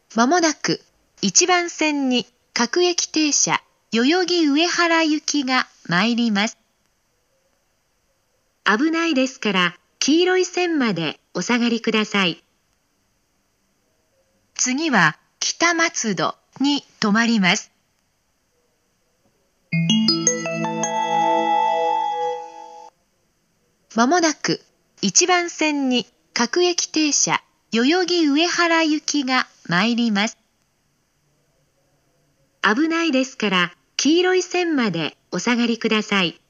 まもなく1番線に各駅停車代々木上原行きが参ります。危ないですから黄色い線までお下がりください。次は北松戸に停まります。まもなく1番線に各駅停車代々木上原行きが参ります。危ないですから黄色い線までお下がりください。